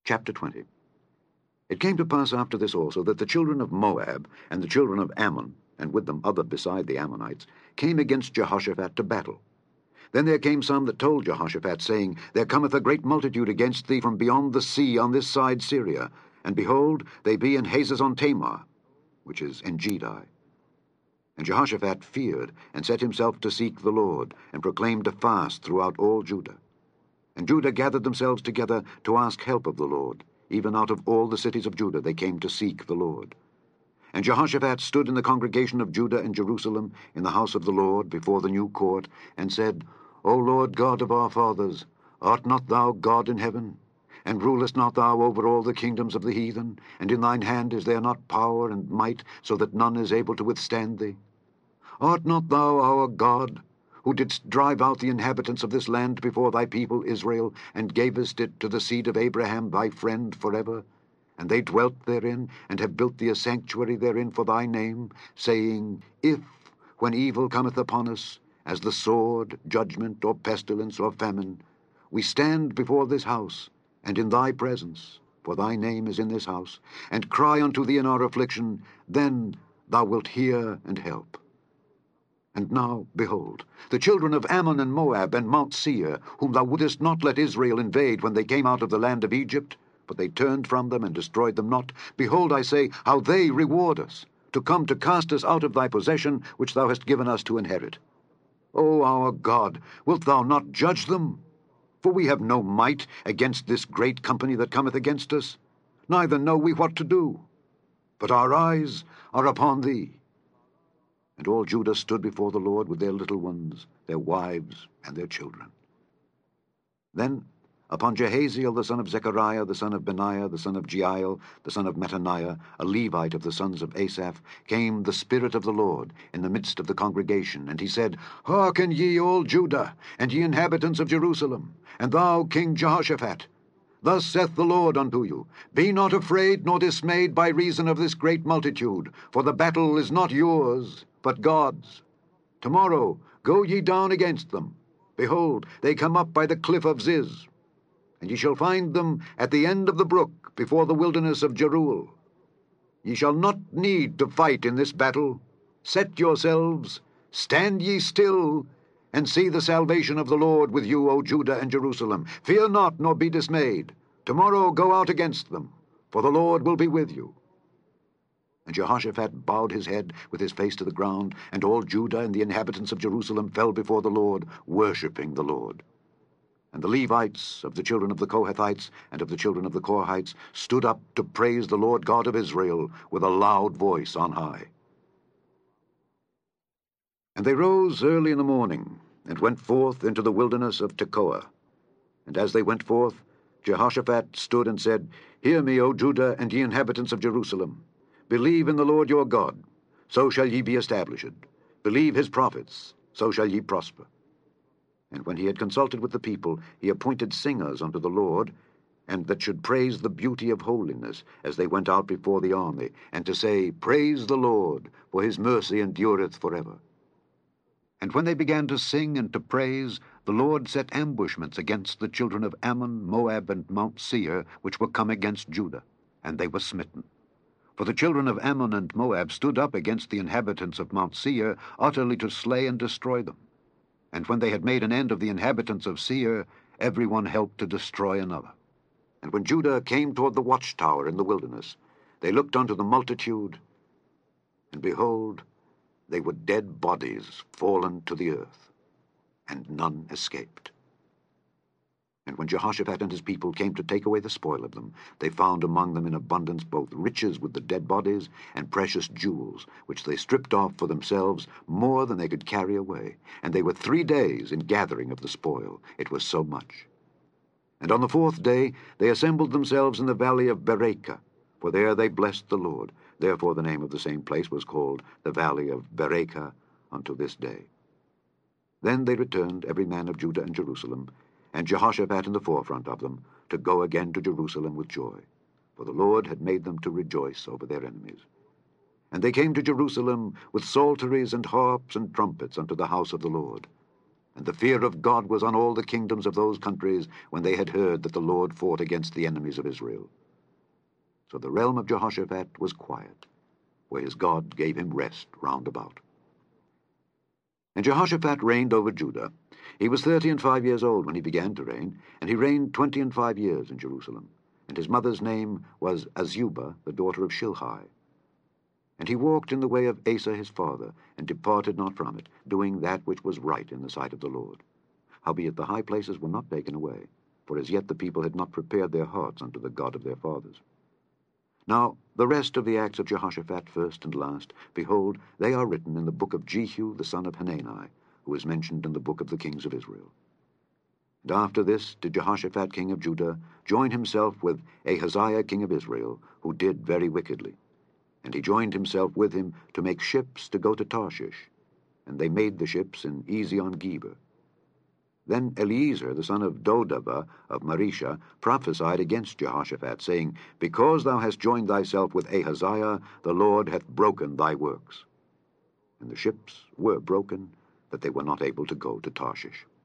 Chapter 20. It came to pass after this also that the children of Moab and the children of Ammon, and with them other beside the Ammonites, came against Jehoshaphat to battle. Then there came some that told Jehoshaphat, saying, There cometh a great multitude against thee from beyond the sea on this side Syria, and behold, they be in Hazazon Tamar, which is Engedi. And Jehoshaphat feared, and set himself to seek the Lord, and proclaimed a fast throughout all Judah. And Judah gathered themselves together to ask help of the Lord. Even out of all the cities of Judah they came to seek the Lord. And Jehoshaphat stood in the congregation of Judah and Jerusalem, in the house of the Lord, before the new court, and said, O Lord God of our fathers, art not thou God in heaven? And rulest not thou over all the kingdoms of the heathen? And in thine hand is there not power and might, so that none is able to withstand thee? Art not thou our God, who didst drive out the inhabitants of this land before thy people Israel, and gavest it to the seed of Abraham thy friend forever? And they dwelt therein, and have built thee a sanctuary therein for thy name, saying, If, when evil cometh upon us, as the sword, judgment, or pestilence, or famine, we stand before this house, and in thy presence, for thy name is in this house, and cry unto thee in our affliction, then thou wilt hear and help. And now, behold, the children of Ammon and Moab and Mount Seir, whom thou wouldest not let Israel invade when they came out of the land of Egypt, but they turned from them and destroyed them not, behold, I say, how they reward us, to come to cast us out of thy possession, which thou hast given us to inherit. O our God, wilt thou not judge them? For we have no might against this great company that cometh against us, neither know we what to do. But our eyes are upon thee. And all Judah stood before the Lord with their little ones, their wives, and their children. Then upon Jehaziel the son of Zechariah, the son of Benaiah, the son of Jeiel, the son of Mattaniah, a Levite of the sons of Asaph, came the Spirit of the Lord in the midst of the congregation, and he said, Hearken ye all Judah, and ye inhabitants of Jerusalem, and thou King Jehoshaphat. Thus saith the Lord unto you, Be not afraid nor dismayed by reason of this great multitude, for the battle is not yours, but God's. Tomorrow go ye down against them. Behold, they come up by the cliff of Ziz, and ye shall find them at the end of the brook, before the wilderness of Jeruel. Ye shall not need to fight in this battle. Set yourselves, stand ye still, and see the salvation of the Lord with you, O Judah and Jerusalem. Fear not, nor be dismayed. Tomorrow go out against them, for the Lord will be with you. And Jehoshaphat bowed his head with his face to the ground, and all Judah and the inhabitants of Jerusalem fell before the Lord, worshipping the Lord. And the Levites of the children of the Kohathites and of the children of the Korhites stood up to praise the Lord God of Israel with a loud voice on high. And they rose early in the morning, and went forth into the wilderness of Tekoa. And as they went forth, Jehoshaphat stood and said, Hear me, O Judah, and ye inhabitants of Jerusalem. Believe in the Lord your God, so shall ye be established. Believe his prophets, so shall ye prosper. And when he had consulted with the people, he appointed singers unto the Lord, and that should praise the beauty of holiness, as they went out before the army, and to say, Praise the Lord, for his mercy endureth forever. And when they began to sing and to praise, the Lord set ambushments against the children of Ammon, Moab, and Mount Seir, which were come against Judah, and they were smitten. For the children of Ammon and Moab stood up against the inhabitants of Mount Seir, utterly to slay and destroy them. And when they had made an end of the inhabitants of Seir, every one helped to destroy another. And when Judah came toward the watchtower in the wilderness, they looked unto the multitude, and behold, they were dead bodies fallen to the earth, and none escaped. And when Jehoshaphat and his people came to take away the spoil of them, they found among them in abundance both riches with the dead bodies and precious jewels, which they stripped off for themselves more than they could carry away. And they were 3 days in gathering of the spoil, it was so much. And on the 4th day they assembled themselves in the valley of Berachah, for there they blessed the Lord. Therefore the name of the same place was called the valley of Berachah unto this day. Then they returned, every man of Judah and Jerusalem, and Jehoshaphat in the forefront of them, to go again to Jerusalem with joy, for the Lord had made them to rejoice over their enemies. And they came to Jerusalem with psalteries and harps and trumpets unto the house of the Lord. And the fear of God was on all the kingdoms of those countries when they had heard that the Lord fought against the enemies of Israel. So the realm of Jehoshaphat was quiet, for his God gave him rest round about. And Jehoshaphat reigned over Judah. He was 35 old when he began to reign, and he reigned 25 years in Jerusalem. And his mother's name was Azubah, the daughter of Shilhi. And he walked in the way of Asa his father, and departed not from it, doing that which was right in the sight of the Lord. Howbeit the high places were not taken away, for as yet the people had not prepared their hearts unto the God of their fathers. Now the rest of the acts of Jehoshaphat, first and last, behold, they are written in the book of Jehu the son of Hanani, who is mentioned in the book of the kings of Israel. And after this did Jehoshaphat king of Judah join himself with Ahaziah king of Israel, who did very wickedly. And he joined himself with him to make ships to go to Tarshish, and they made the ships in Ezion-Geber. Then Eliezer the son of Dodavah of Marisha prophesied against Jehoshaphat, saying, Because thou hast joined thyself with Ahaziah, the Lord hath broken thy works. And the ships were broken, that they were not able to go to Tarshish.